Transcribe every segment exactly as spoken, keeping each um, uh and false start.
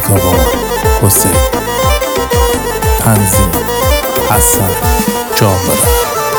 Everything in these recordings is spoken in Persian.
آقا حسین. تنظیم حسن جامرا.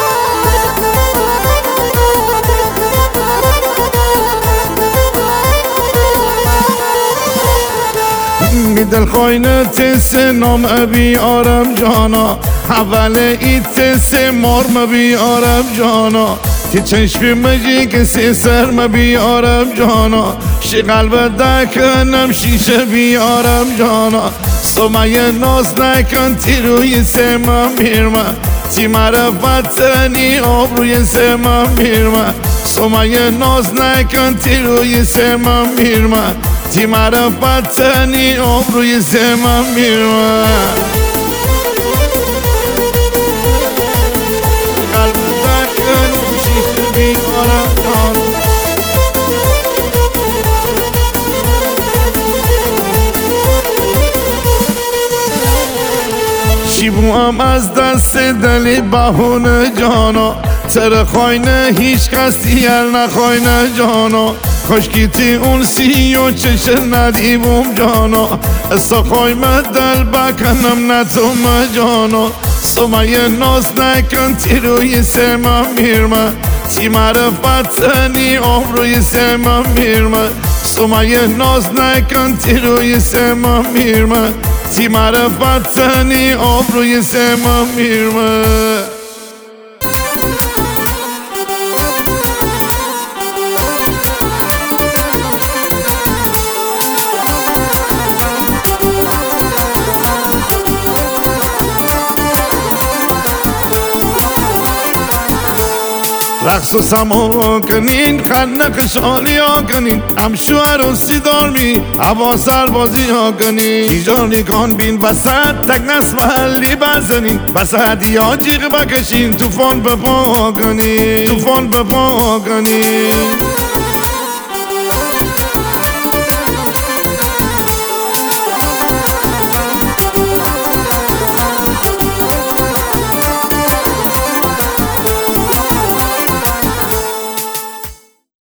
دل خواینت سنام بیارم جانا، اول ایت سمارم بیارم جانا، تی چشم مجی کسی سرم بیارم جانا، شی قلب دکنم شیشه بیارم جانا، سمیه ناز نکن تی روی سمم بیرمه، تی معرفت تنی آب روی سمم بیرمه، سمیه ناز نکن تی روی سمم بیرمه، تی معرفت تنی آب روی سمم بیرمه. قلب دکنم شیشه بیارم جانا، شیبوام از دست دلی بهونه جانا، تر خواینه هیچ کس دیگر نخواینه جانا، خشکیتی اون سی و چش ندیبم جانا، اسا خوایم دل بکنم نتوم جانا، سمیه ناز نکن تی روی سمم بیرمه، تی معرفت تنی آب روی سمم بیرمه، سمیه ناز نکن تی روی سمم بیرمه، تی معرفت تنی آب روی سمم بیرمه. رقص و سما کنین، خنق شالی ها کنین، امشو عروسی دار می هوا سربازی ها کنین، ایجانی کان بین وسط تک نس محلی بزنین، وسط یا جیغ بکشین توفان به پا کنین، توفان به پا کنین.